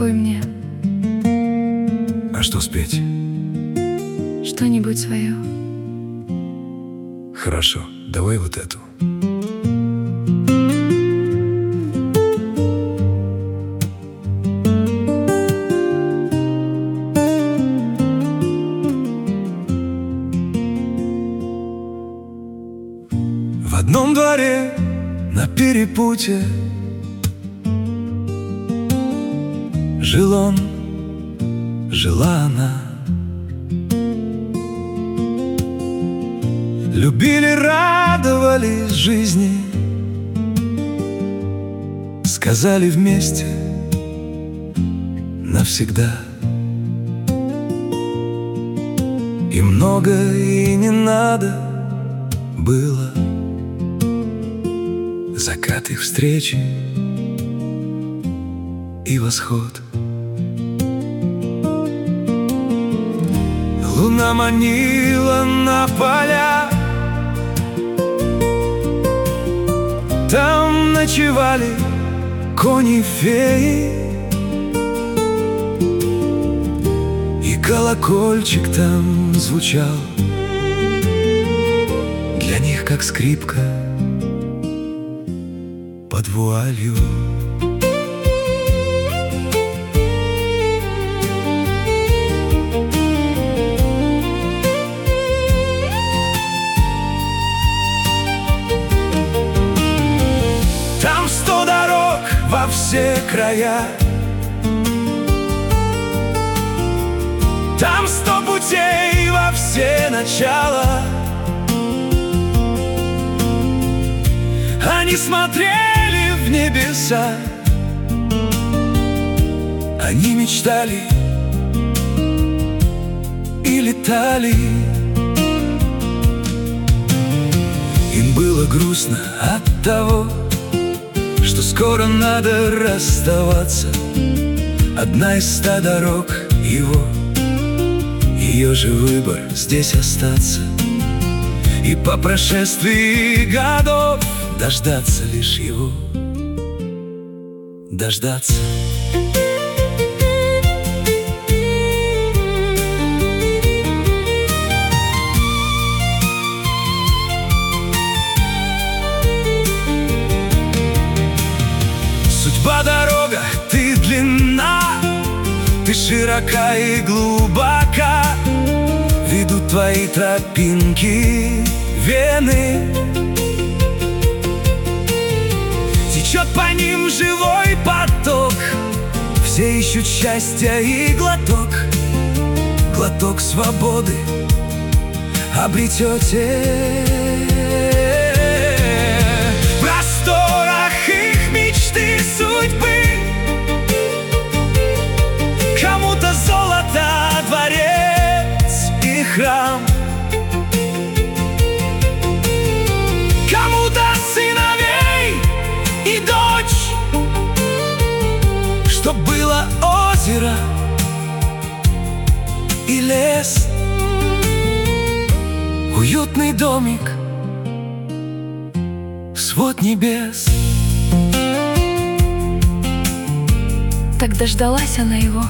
Спой мне А что спеть? что-нибудь свое. Хорошо, давай вот эту. В одном дворе на перепутье жил он, жила она. Любили, радовались жизни, сказали вместе навсегда. И много и не надо было. Закат их встречи и восход. Луна манила на поля, там ночевали кони-феи, и колокольчик там звучал для них, как скрипка под вуалью. Там 100 дорог во все края, там 100 путей во все начала. Они смотрели в небеса, они мечтали и летали. Им было грустно от того, что скоро надо расставаться. Одна из 100 дорог его, ее же выбор здесь остаться. И по прошествии годов дождаться лишь его, дождаться. Судьба дорога, ты длинна, ты широка и глубока. Ведут твои тропинки вены, течет по ним живой поток. Все ищут счастья и глоток, глоток свободы обретете. В просторах их мечты, судьбы, кому-то золото, дворец и храм, кому-то сыновей и дочь, чтоб было озеро и лес, уютный домик, свод небес. Так дождалась она его.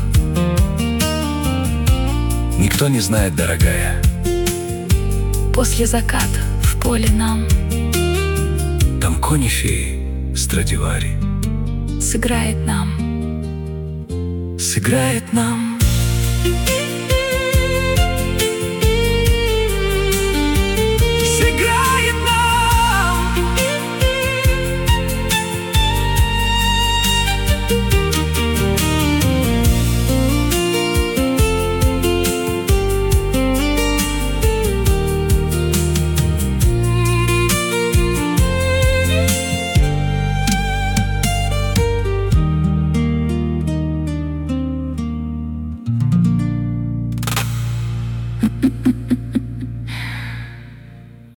Никто не знает, дорогая. После заката в поле нам Там кони-феи Страдивари сыграет нам. сыграет нам.